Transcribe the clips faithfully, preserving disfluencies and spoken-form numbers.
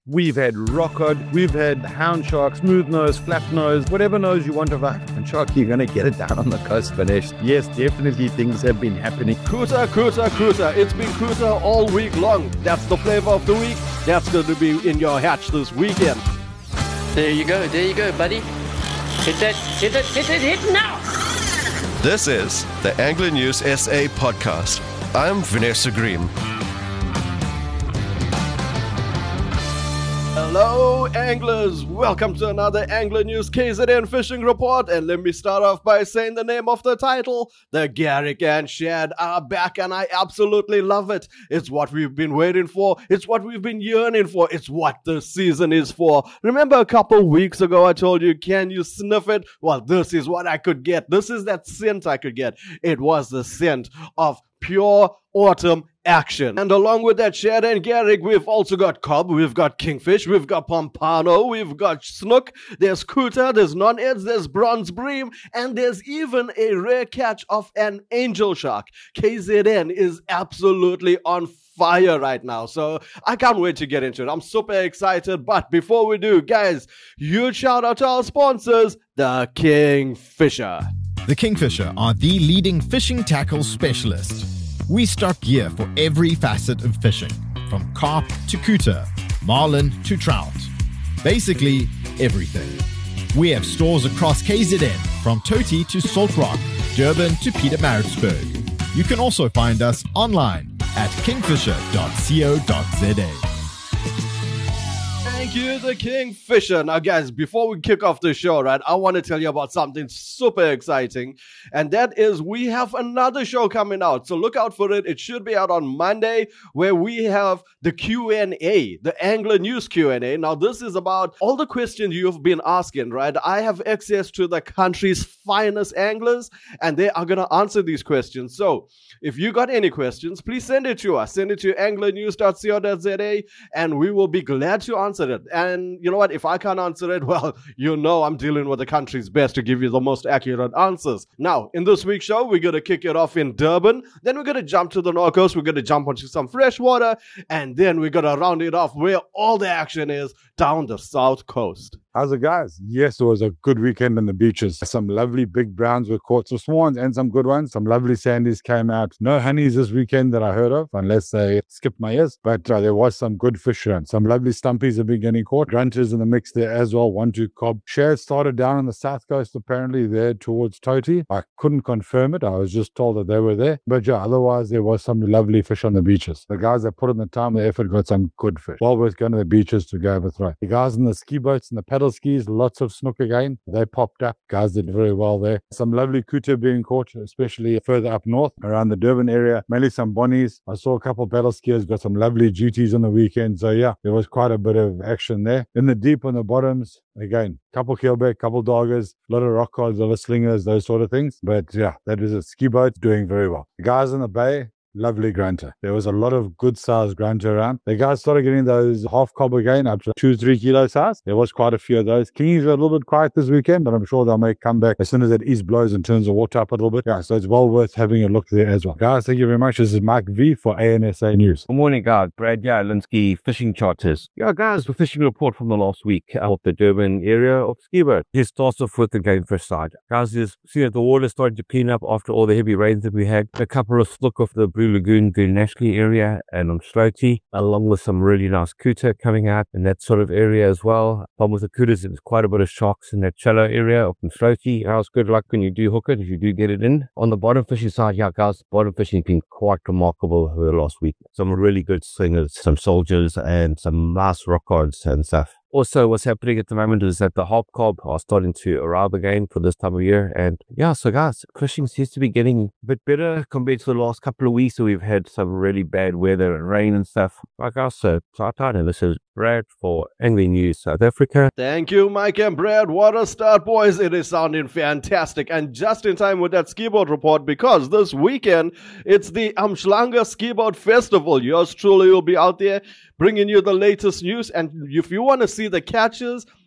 We've had rockcod, we've had hound shark, smooth nose, flat nose, whatever nose you want of a and shark, you're going to get it down on the coast, Vinesh. Yes, definitely things have been happening. Kuta, Kuta, Kuta. It's been Kuta all week long. That's the flavor of the week. That's going to be in your hatch this weekend. There you go, there you go, buddy. Hit that, hit it, hit it, hit now. This is the Angler News S A podcast. I'm Vanessa Green. Hello anglers, welcome to another Angler News K Z N Fishing Report, and let me start off by saying the name of the title. The Garrick and Shad are back and I absolutely love it. It's what we've been waiting for, it's what we've been yearning for, it's what the season is for. Remember a couple weeks ago I told you, can you sniff it? Well, this is what I could get. This is that scent I could get. It was the scent of pure autumn action. And along with that Shad and Garrick, we've also got cob, we've got kingfish, we've got pompano, we've got snook, there's kuta, there's non-eds, there's bronze bream, and there's even a rare catch of an angel shark. K Z N is absolutely on fire right now, so I can't wait to get into it. I'm super excited, but before we do, guys, huge shout out to our sponsors, the Kingfisher. The Kingfisher are the leading fishing tackle specialist. We stock gear for every facet of fishing, from carp to kuta, marlin to trout. Basically, everything. We have stores across K Z N, from Toti to Salt Rock, Durban to Pietermaritzburg. You can also find us online at kingfisher dot co dot za. Thank you, the Kingfisher. Now, guys, before we kick off the show, right, I want to tell you about something super exciting, and that is we have another show coming out. So look out for it. It should be out on Monday, where we have the Q and A, the Angler News Q and A. Now, this is about all the questions you've been asking, right? I have access to the country's finest anglers, and they are going to answer these questions. So if you got any questions, please send it to us. Send it to angler news dot co dot za, and we will be glad to answer it. And you know what? If I can't answer it, well, you know I'm dealing with the country's best to give you the most accurate answers. Now, in this week's show, we're going to kick it off in Durban. Then we're going to jump to the North Coast. We're going to jump onto some fresh water. And then we're going to round it off where all the action is down the South Coast. How's it, guys? Yes, it was a good weekend on the beaches. Some lovely big browns were caught, some swans and some good ones. Some lovely sandies came out. No honeys this weekend that I heard of, unless they skipped my ears. But uh, there was some good fish around. Some lovely stumpies have been getting caught. Grunters in the mix there as well. One, two cob. Shad started down on the South Coast, apparently there towards Toti. I couldn't confirm it. I was just told that they were there. But yeah, otherwise there was some lovely fish on the beaches. The guys that put in the time, the effort, got some good fish. Well worth going to the beaches to go overthrow. The guys in the ski boats and the paddle skis, lots of snook again. They popped up. Guys did very well there. Some lovely kuta being caught, especially further up north around the Durban area. Mainly some bonnies. I saw a couple of paddle skiers got some lovely duties on the weekend. So yeah, there was quite a bit of action there. In the deep on the bottoms, again, couple keelback, couple doggers, a lot of rock cards, a lot of slingers, those sort of things. But yeah, that is a ski boat doing very well. The guys in the bay, lovely grunter. There was a lot of good sized grunter around. The guys started getting those half cob again up to two, three kilo size. There was quite a few of those. Kingies were a little bit quiet this weekend, but I'm sure they'll make comeback as soon as that east blows and turns the water up a little bit. Yeah, so it's well worth having a look there as well. Guys, thank you very much. This is Mike V for A N S A News. Good morning, guys. Brad Linsky, Fishing Charters. Yeah, guys, the fishing report from the last week out of the Durban area of Skiboat. It starts off with the game fish side. Guys, you see that the water starting to clean up after all the heavy rains that we had. A couple of snook off the Blue Lagoon, the Ashley area and on Slotey, along with some really nice kuta coming out in that sort of area as well. Problem with the kutas, there's quite a bit of sharks in that shallow area up in Slotey. How's good luck when you do hook it, if you do get it in. On the bottom fishing side, yeah, guys, bottom fishing has been quite remarkable over the last week. Some really good slingers, some soldiers, and some nice rock cards and stuff. Also, what's happening at the moment is that the hop cob are starting to arrive again for this time of year. And yeah, so guys, fishing seems to be getting a bit better compared to the last couple of weeks. So we've had some really bad weather and rain and stuff. Like I said, so I and this is Brad for Angling News South Africa. Thank you, Mike and Brad. What a start, boys. It is sounding fantastic. And just in time with that skiboat report, because this weekend, it's the Umhlanga Skiboat Festival. Yours truly will be out there bringing you the latest news. And if you want to see the catches,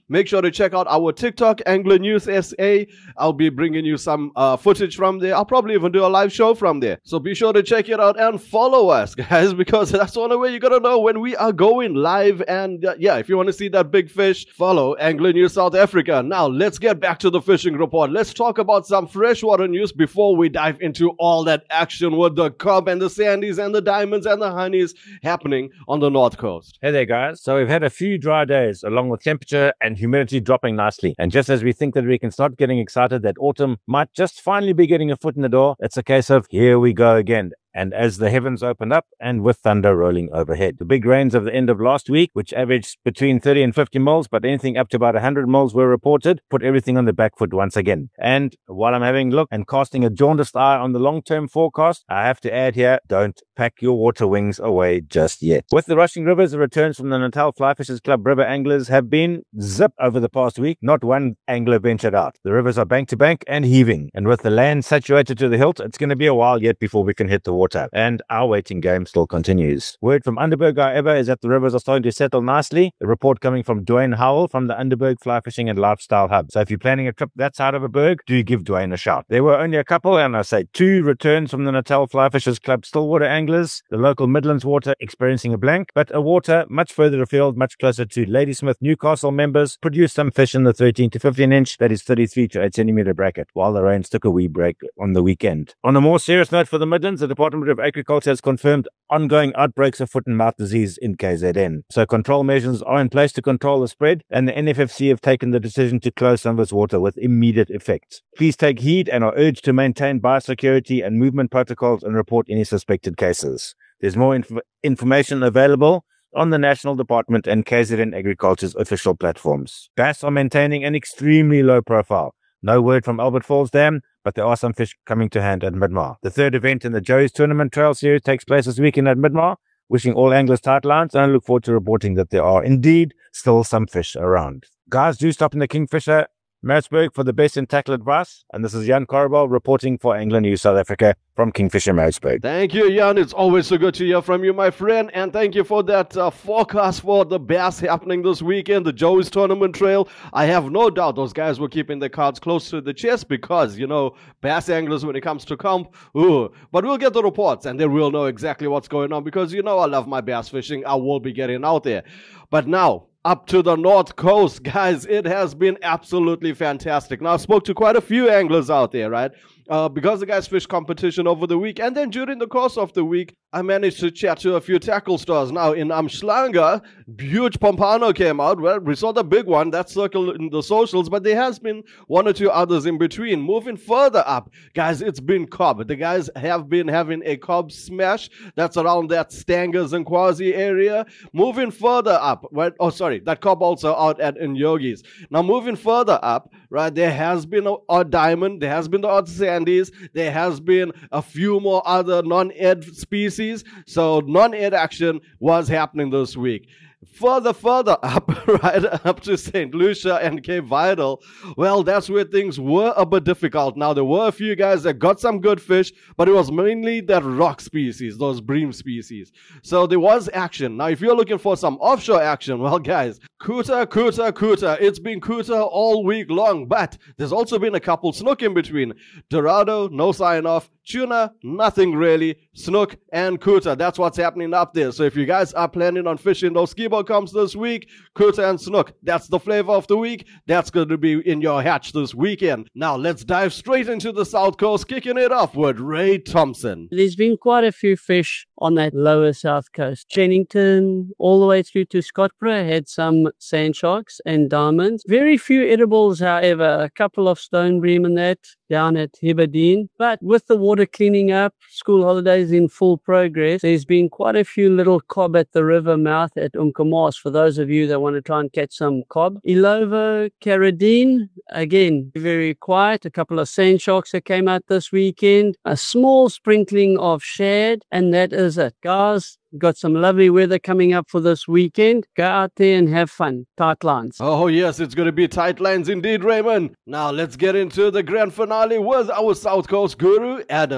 make sure to check out our TikTok, Angler News S A. I'll be bringing you some uh, footage from there. I'll probably even do a live show from there. So be sure to check it out and follow us, guys, because that's the only way you're going to know when we are going live. And uh, yeah, if you want to see that big fish, follow Angler News South Africa. Now, let's get back to the fishing report. Let's talk about some freshwater news before we dive into all that action with the cob and the sandies and the diamonds and the honeys happening on the North Coast. Hey there, guys. So we've had a few dry days, along with temperature and humidity dropping nicely. And just as we think that we can start getting excited that autumn might just finally be getting a foot in the door, it's a case of here we go again. And as the heavens opened up and with thunder rolling overhead. The big rains of the end of last week, which averaged between thirty and fifty mils, but anything up to about one hundred mils were reported, put everything on the back foot once again. And while I'm having a look and casting a jaundiced eye on the long-term forecast, I have to add here, don't pack your water wings away just yet. With the rushing rivers, the returns from the Natal Fly Fishers Club river anglers have been zip over the past week. Not one angler ventured out. The rivers are bank to bank and heaving. And with the land saturated to the hilt, it's going to be a while yet before we can hit the water. And our waiting game still continues. Word from Underberg, however, is that the rivers are starting to settle nicely. The report coming from Dwayne Howell from the Underberg Fly Fishing and Lifestyle Hub. So if you're planning a trip that side of a berg, do give Dwayne a shout. There were only a couple, and I say two returns from the Natal Fly Fishers Club Stillwater anglers. The local Midlands water experiencing a blank, but a water much further afield, much closer to Ladysmith Newcastle members, produced some fish in the thirteen to fifteen inch, that is thirty-three to eight centimeter bracket, while the rains took a wee break on the weekend. On a more serious note for the Midlands, the Department of Agriculture has confirmed ongoing outbreaks of foot and mouth disease in K Z N. So control measures are in place to control the spread, and the N F F C have taken the decision to close some of its water with immediate effect. Please take heed and are urged to maintain biosecurity and movement protocols and report any suspected cases. There's more inf- information available on the National Department and K Z N Agriculture's official platforms. Bass are maintaining an extremely low profile. No word from Albert Falls Dam, but there are some fish coming to hand at Midmar. The third event in the Joey's Tournament Trail Series takes place this weekend at Midmar. Wishing all anglers tight lines, and I look forward to reporting that there are indeed still some fish around. Guys, do stop in the Kingfisher Maritzburg for the best in tackle advice. And this is Jan Korobel reporting for Angler News South Africa from Kingfisher Maritzburg. Thank you, Jan. It's always so good to hear from you, my friend. And thank you for that uh, forecast for the bass happening this weekend, the Joey's Tournament Trail. I have no doubt those guys were keeping their cards close to the chest because, you know, bass anglers when it comes to comp, ooh. But we'll get the reports and then we'll know exactly what's going on because, you know, I love my bass fishing. I will be getting out there. But now, up to the North Coast, guys, it has been absolutely fantastic. Now, I spoke to quite a few anglers out there, right? Uh, because the guys fished competition over the week. And then during the course of the week, I managed to chat to a few tackle stores. Now, in Umhlanga, huge Pompano came out. Well, we saw the big one, that circle in the socials, but there has been one or two others in between. Moving further up, guys, it's been cob. The guys have been having a cob smash. That's around that Stangers and Quasi area. Moving further up, right? Oh, sorry, that cob also out at Nyogi's. Now, moving further up, right, there has been a odd diamond, there has been the odd sandies, there has been a few more other non-ed species. So non-ed action was happening this week. Further, further up, right up to Saint Lucia and Cape Vidal, well, that's where things were a bit difficult. Now, there were a few guys that got some good fish, but it was mainly that rock species, those bream species. So there was action. Now, if you're looking for some offshore action, well, guys, Kuta, Kuta, Kuta. It's been Kuta all week long, but there's also been a couple snook in between. Dorado, no sign of. Tuna, nothing really. Snook and Kuta. That's what's happening up there. So if you guys are planning on fishing those skibo comps this week, Kuta and Snook, that's the flavor of the week. That's going to be in your hatch this weekend. Now let's dive straight into the South Coast, kicking it off with Ray Thompson. There's been quite a few fish on that lower South Coast. Jennington, all the way through to Scottborough, had some sand sharks and diamonds. Very few edibles, however. A couple of stone bream and that down at Heberdean. But with the water cleaning up, school holidays in full progress, there's been quite a few little cob at the river mouth at Umkomaas for those of you that want to try and catch some cob. Ilovo, Carradine, again, very quiet. A couple of sand sharks that came out this weekend. A small sprinkling of shad, and that is it. Guys, got some lovely weather coming up for this weekend. Go out there and have fun. Tight lines. Oh, yes, it's going to be tight lines indeed, Raymond. Now, let's get into the grand finale with our South Coast guru, Adam.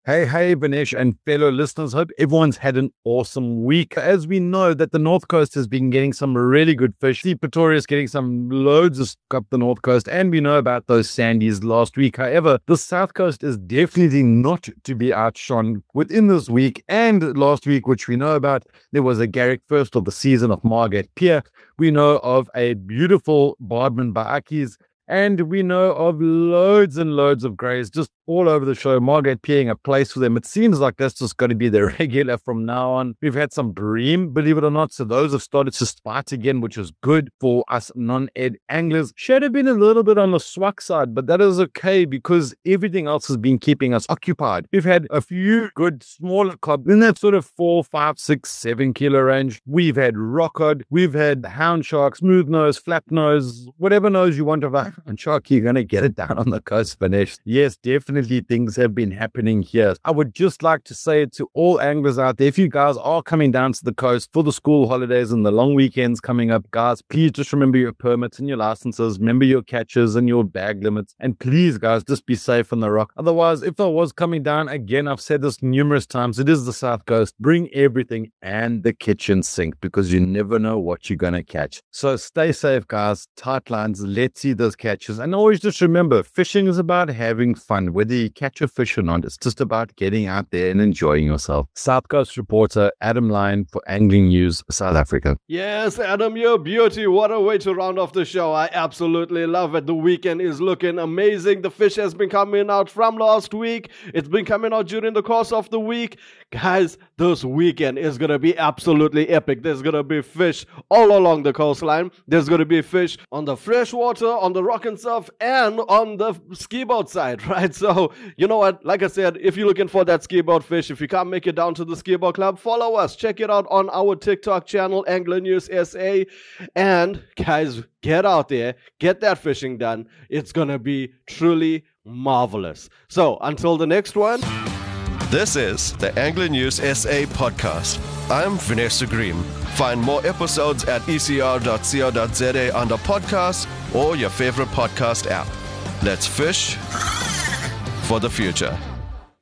Hey, hey, Vinesh and fellow listeners. Hope everyone's had an awesome week. As we know that the North Coast has been getting some really good fish. See, Pretoria is getting some loads of up the North Coast, and we know about those sandies last week. However, the South Coast is definitely not to be outshone within this week and last week, which we know about. There was a Garrick first of the season of Margate Pier. We know of a beautiful Boardman by Aki's. And we know of loads and loads of greys just all over the show. Margate being a place for them. It seems like that's just going to be the regular from now on. We've had some bream, believe it or not. So those have started to spite again, which is good for us non-ed anglers. Should have been a little bit on the swag side, but that is okay because everything else has been keeping us occupied. We've had a few good smaller cod in that sort of four, five, six, seven kilo range. We've had rockcod. We've had hound shark, smooth nose, flap nose, whatever nose you want of that. And shark, you're going to get it down on the coast, Vinesh. Yes, definitely things have been happening here. I would just like to say to all anglers out there, if you guys are coming down to the coast for the school holidays and the long weekends coming up, guys, please just remember your permits and your licenses, remember your catches and your bag limits, and please, guys, just be safe on the rock. Otherwise, if I was coming down, again, I've said this numerous times, it is the South Coast. Bring everything and the kitchen sink because you never know what you're going to catch. So stay safe, guys. Tight lines. Let's see those catches. And always just remember, fishing is about having fun. Whether you catch a fish or not, it's just about getting out there and enjoying yourself. South Coast reporter Adam Lyon for Angling News, South Africa. Yes, Adam, you're beauty. What a way to round off the show. I absolutely love it. The weekend is looking amazing. The fish has been coming out from last week. It's been coming out during the course of the week. Guys, this weekend is going to be absolutely epic. There's going to be fish all along the coastline. There's going to be fish on the freshwater, on the rock and surf, and on the ski boat side, right? So, you know what? Like I said, if you're looking for that ski boat fish, if you can't make it down to the ski boat club, follow us. Check it out on our TikTok channel, Angler News S A. And guys, get out there, get that fishing done. It's going to be truly marvelous. So, until the next one. This is the Angler News S A podcast. I'm Vanessa Green. Find more episodes at e c r dot co dot z a under podcasts or your favorite podcast app. Let's fish for the future.